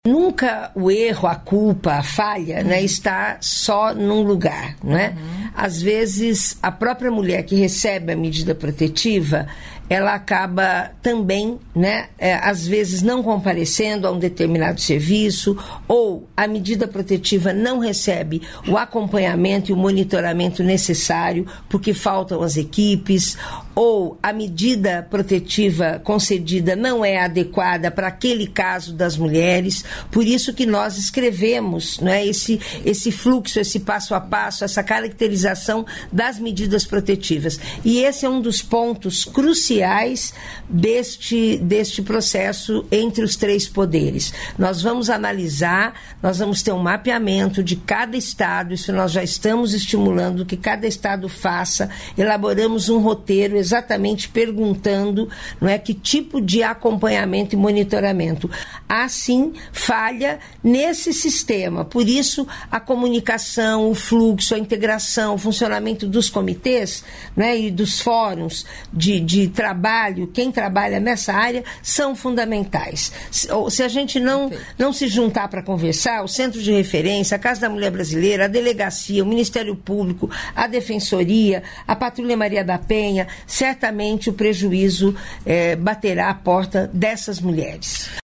Nunca o erro, a culpa, a falha, né, está só num lugar, né? Às vezes, a própria mulher que recebe a medida protetiva, ela acaba também, né, às vezes não comparecendo a um determinado serviço, ou a medida protetiva não recebe o acompanhamento e o monitoramento necessário porque faltam as equipes, ou a medida protetiva concedida não é adequada para aquele caso das mulheres. Por isso que nós escrevemos, né, esse fluxo, esse passo a passo, essa caracterização das medidas protetivas. E esse é um dos pontos cruciais deste processo entre os três poderes. Nós vamos analisar, nós vamos ter um mapeamento de cada estado, isso nós já estamos estimulando que cada estado faça, elaboramos um roteiro exatamente perguntando, não é, que tipo de acompanhamento e monitoramento. Há sim falha nesse sistema, por isso a comunicação, o fluxo, a integração, o funcionamento dos comitês, né, e dos fóruns de trabalho, quem trabalha nessa área, são fundamentais. Se a gente não se juntar para conversar, o Centro de Referência, a Casa da Mulher Brasileira, a Delegacia, o Ministério Público, a Defensoria, a Patrulha Maria da Penha, certamente o prejuízo baterá à porta dessas mulheres.